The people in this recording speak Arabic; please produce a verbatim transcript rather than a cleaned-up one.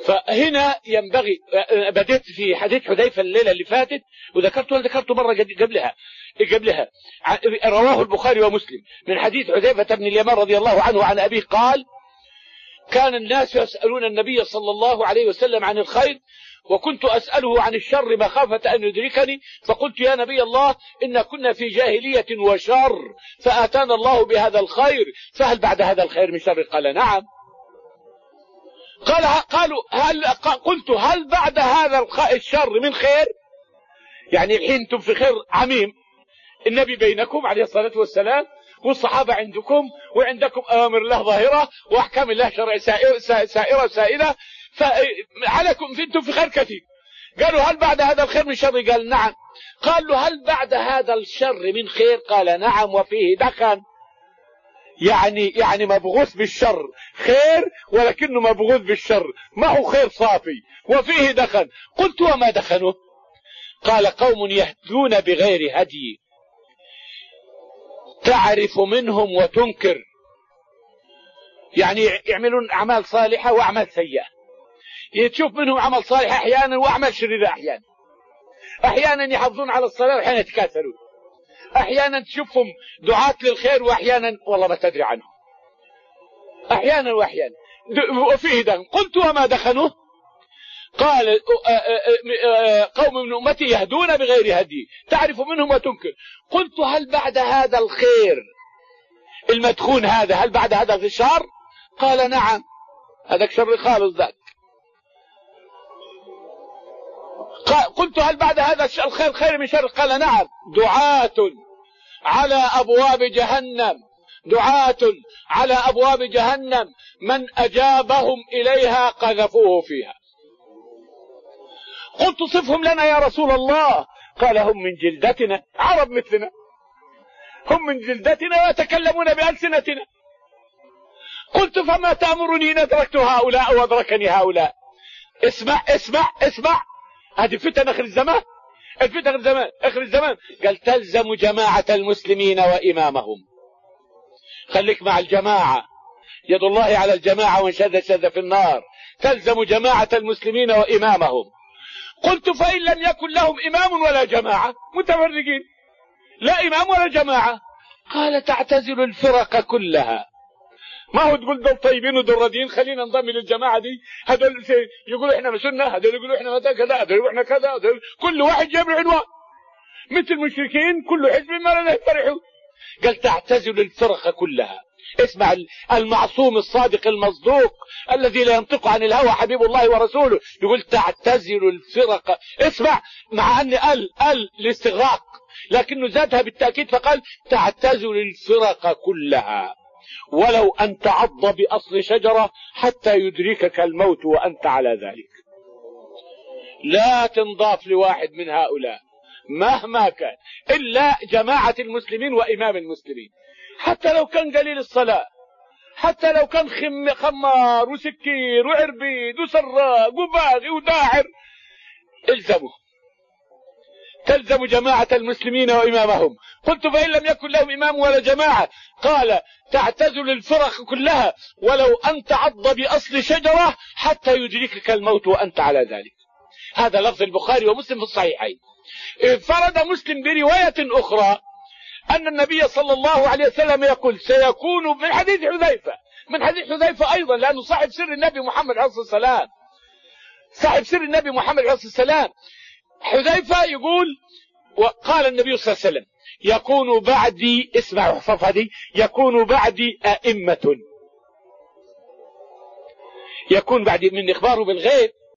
فهنا ينبغي، بديت في حديث حذيفة الليلة اللي فاتت وذكرته ذكرته مرة قبلها قبلها رواه البخاري ومسلم من حديث حذيفة بن اليمان رضي الله عنه عن أبيه قال: كان الناس يسألون النبي صلى الله عليه وسلم عن الخير وكنت أسأله عن الشر مخافة أن يدركني، فقلت يا نبي الله إن كنا في جاهلية وشر فآتانا الله بهذا الخير، فهل بعد هذا الخير من شر؟ قال نعم. قال قالوا هل قلت هل بعد هذا الشر من خير؟ يعني الحين انتم في خير عميم، النبي بينكم عليه الصلاة والسلام والصحابة عندكم وعندكم أوامر الله ظاهرة وأحكام الله شرع سائرة سائلة، فعليكم انتم في خير كثير. قالوا هل بعد هذا الخير من شر؟ قال نعم. قالوا هل بعد هذا الشر من خير؟ قال نعم وفيه دخن. يعني يعني مبغوث بالشر، خير ولكنه مبغوث بالشر، ما هو خير صافي، وفيه دخن. قلت وما دخنه؟ قال قوم يهدون بغير هدي تعرف منهم وتنكر، يعني يعملون أعمال صالحة وأعمال سيئة، تشوف منهم عمل صالح أحيانا وأعمال شريرة أحيانا، أحيانا يحافظون على الصلاة وأحيانا يتكاثرون، أحيانا تشوفهم دعاة للخير وأحيانا والله ما تدري عنهم، أحيانا وأحيانا وفيه دخن. قلت وما دخنه؟ قال قوم من أمتي يهدون بغير هدي تعرف منهم وتنكر. قلت هل بعد هذا الخير المدخون هذا هل بعد هذا الشر؟ قال نعم. هذاك شر خالص ذاك. قلت هل بعد هذا الخير خير من شر؟ قال نعم. دعاة على أبواب جهنم، دعاة على أبواب جهنم من أجابهم إليها قذفوه فيها. قلت صفهم لنا يا رسول الله. قال هم من جلدتنا، عرب مثلنا، هم من جلدتنا ويتكلمون بألسنتنا. قلت فما تأمرني إن أدركت هؤلاء وأدركني هؤلاء؟ اسمع اسمع اسمع، هذه فتن آخر الزمان، الفتن آخر الزمان آخر الزمان. قال تلزم جماعة المسلمين وإمامهم، خليك مع الجماعة، يد الله على الجماعة وإن شذ شذ في النار. تلزم جماعة المسلمين وإمامهم. قلت فإن لم يكن لهم إمام ولا جماعة، متفرقين لا إمام ولا جماعة. قال تعتزل الفرق كلها. ما هو تقول دول طيبين ودول ردين خلينا ننضم للجماعة دي، هذول يقولوا احنا سنة، هذول يقولوا احنا كذا، هذول يقولوا احنا كذا، هذول كل واحد جاب عنوان مثل المشركين كل حزب ما لنا يفرحوا. قال تعتزل الفرق كلها. اسمع المعصوم الصادق المصدوق الذي لا ينطق عن الهوى حبيب الله ورسوله يقول تعتزل الفرق. اسمع، مع ان ال ال الاستغراق لكنه زادها بالتأكيد فقال تعتزل الفرق كلها ولو أن تعض بأصل شجرة حتى يدركك الموت وأنت على ذلك. لا تنضاف لواحد من هؤلاء مهما كان إلا جماعة المسلمين وإمام المسلمين، حتى لو كان قليل الصلاة، حتى لو كان خم خمار وسكير وعربيد وسراق وباغي وداعر، الزموا. تلزم جماعة المسلمين وإمامهم. قلت فإن لم يكن لهم إمام ولا جماعة؟ قال تعتزل الفرق كلها ولو أن تعض بأصل شجرة حتى يدركك الموت وأنت على ذلك. هذا لفظ البخاري ومسلم في الصحيحين. فرد مسلم برواية أخرى أن النبي صلى الله عليه وسلم يقول سيكون، من حديث حذيفة، من حديث حذيفة أيضا لأنه صاحب سر النبي محمد عليه الصلاة والسلام، صاحب سر النبي محمد عليه الصلاة والسلام. حذيفة يقول وقال النبي صلى الله عليه وسلم يكون بعدي، اسمع احفظ هذه، يكون بعدي أئمة، يكون بعدي من إخباره بالغيب